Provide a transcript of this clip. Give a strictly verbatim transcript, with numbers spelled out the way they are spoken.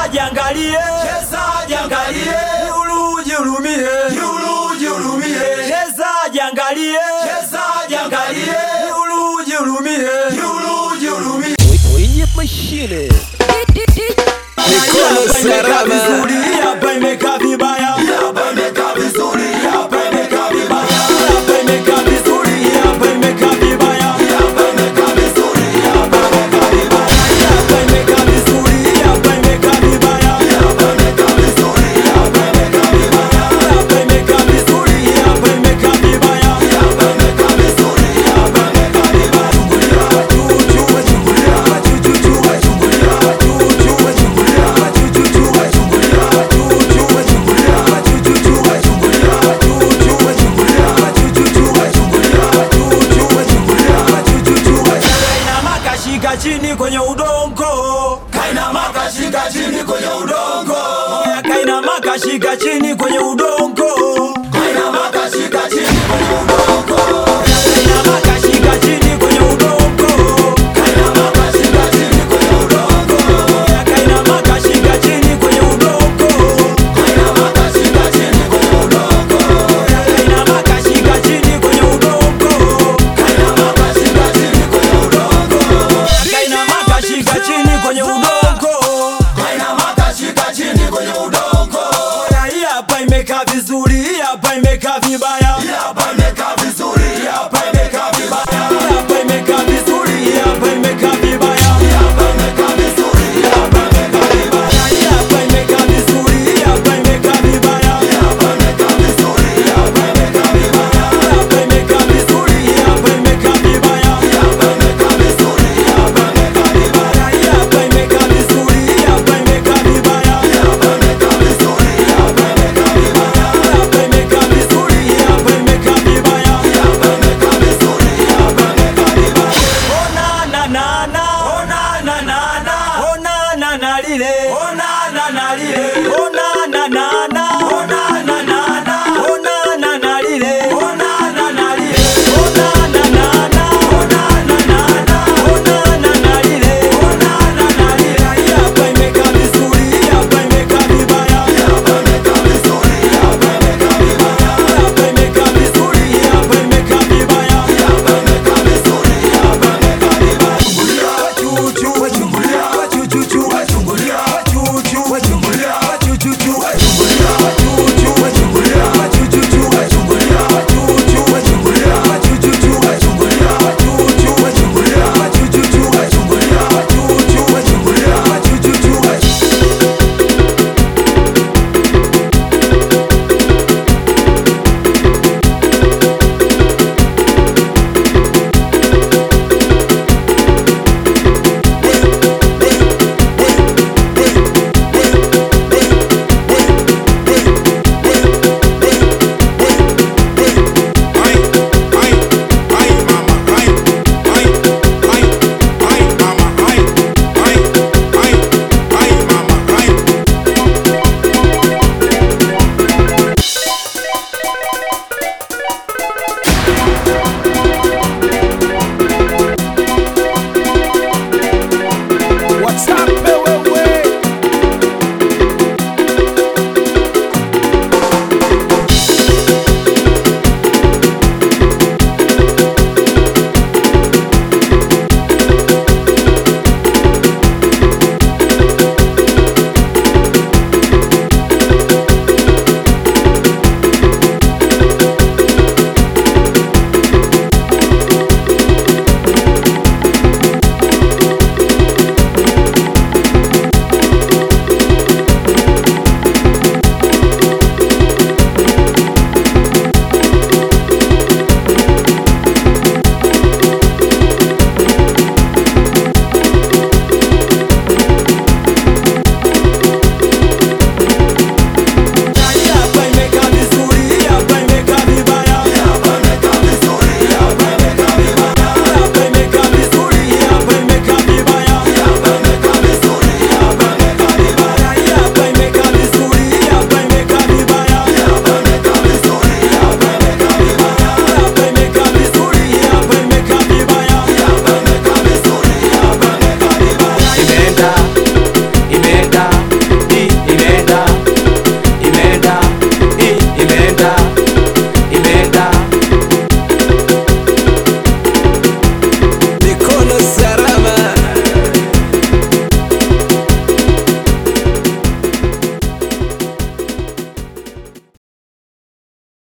jiangalie, cheza jiangalie, Yulu jihurumie, Yulu jihurumie, cheza jiangalie, cheza jiangalie, Yulu jihurumie, Yulu jihurumie. Wenye mashine Mikono salama, hapa imekaa vibaya, hapa imekaa vizuri, hapa imekaa vibaya, hapa imekaa vizuri, hapa imekaa vibaya, hapa imekaa vizuri, hapa imekaa vibaya, hapa imekaa vizuri, hapa imekaa vibaya, hapa imekaa vizuri, hapa imekaa vibaya, hapa imekaa vizuri, hapa imekaa vibaya, hapa imekaa vizuri, hapa imekaa vibaya. chungulia, chungulia, chungulia, chungulia, chungulia, Kainama chini kwenye udongo, Kainama kashika chini kwenye udongo, kainama kashika chini kwenye udongo, Kainama kashika chini kwenye udongo, kainama kashika chini kwenye udongo, Kainama kashika chini kwenye udongo, kainama kashika chini kwenye udongo, Kainama kashika chini kwenye udongo, kainama kashika chini kwenye udongo, Kainama kashika chini kwenye udongo, kainama kashika chini kwenye udongo. Kainama kashika chini kwenye udongo, Hii hapa imekaa vizuri, hii hapa imekaa vibaya, hapa imekaa vizuri, hapa imekaa vibaya, hii hapa imekaa vizuri, hii hapa imekaa vibaya, hapa imekaa vizuri, hapa imekaa vibaya, hii hapa imekaa vizuri, hii hapa imekaa vibaya, hapa imekaa vizuri, hapa imekaa vibaya, hapa imekaa vizuri, hii hapa imekaa vibaya, hapa imekaa vizuri, hapa imekaa vibaya, hii hapa imekaa vizuri, hii hapa imekaa vibaya, hapa imekaa vizuri, hapa imekaa vibaya, hapa imekaa vizuri, hii hapa imekaa vibaya. hapa imekaa vizuri, hapa imekaa vibaya. Ona na na na, ona na na na, ona na na lile, ona na na lile, ona